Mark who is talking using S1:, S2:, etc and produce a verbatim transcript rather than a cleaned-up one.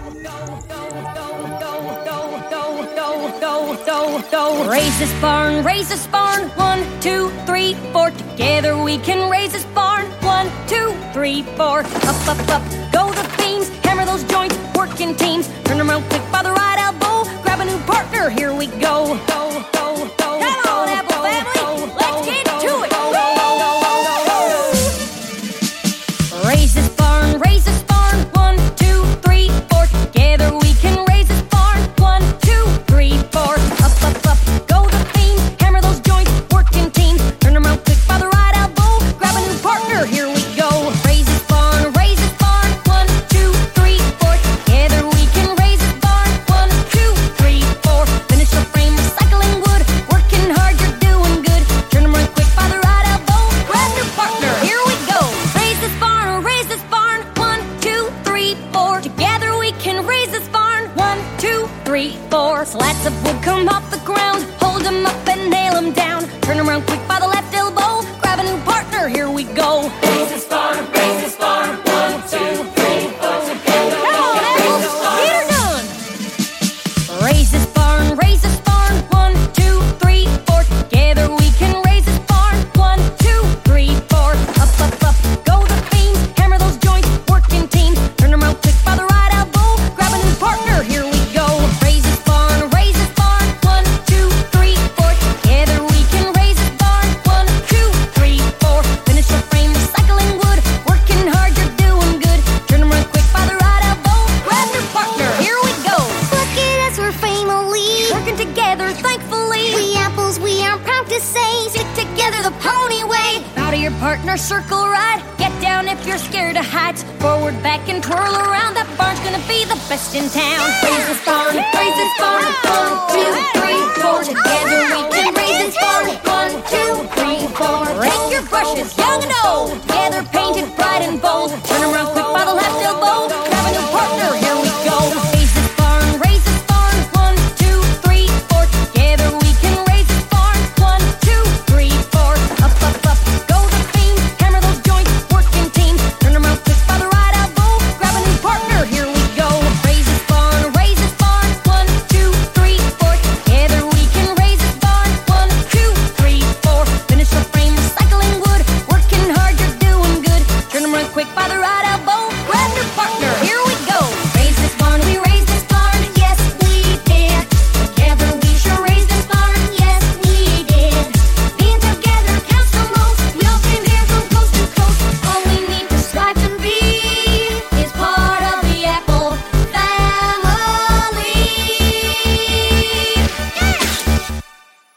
S1: Raise this barn, raise this barn. One, two, three, four. Together we can raise this barn. One, two, three, four. Up, up, up, go the beams. Hammer those joints, work in teams. Turn them around quick by the right elbow. Grab a new partner, here we go. Go, go, go. Come on, Apple family, let's get to it. Raise this barn, raise this barn. One, two, three, four. Together we can raise this barn. One, two, three, four. Up, up, up, go the beams. Hammer those joints, work in teams. Turn them around quick by the right elbow. Grab a new partner, here we go. Raise this barn, raise this barn. One, two, three, four. Together we can raise this barn. One, two, three, four. Finish the frame, recycling wood. Working hard, you're doing good. Turn them around quick by the right elbow. Grab your partner, here we go. Raise this barn, raise this barn. One, two, three, four. Together we can raise this barn. One, two, three, four. Slats of wood come off the ground. Hold them up and nail them down. Turn them around quick by the left elbow. Grab a new partner, here we go. Raise this barn, raise this barn. One, two, three, four. Together. Come on, Apples, get her done. Raise this barn, raise this barn. One, two, three, four. Together we can raise this barn. One, two, three, four. Up, up, up, go the beams. Hammer those joints, work in teams. Turn them around quick by the right elbow. Grab a new partner, here we go. Raise this barn, raise this barn. One, two, three, four. Together we can raise this barn. One, two, three, four. Finish the frame, recycling wood. Working hard, you're doing good. Turn them around quick by the right elbow. Grab your partner, here we go.
S2: Look at us, we're family.
S1: Working together, thankfully.
S2: We apples, we are proud to say, stick together the pony way.
S1: Bow to your partner, circle right. Get down if you're scared of heights. Forward, back, and twirl around. That barn's gonna be the best in town. Raise this barn, raise this barn. One, two, three, four. Together we can raise this barn. One, two, three, four. Take your brushes, young and old. Together painted bright and bold. Turn